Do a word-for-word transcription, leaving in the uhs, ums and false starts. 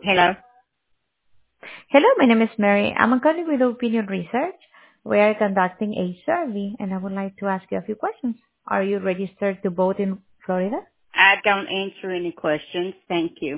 Hello. Hello, my name is Mary. I'm calling with Opinion Research. We are conducting a survey, and I would like to ask you a few questions. Are you registered to vote in Florida? I don't answer any questions. Thank you.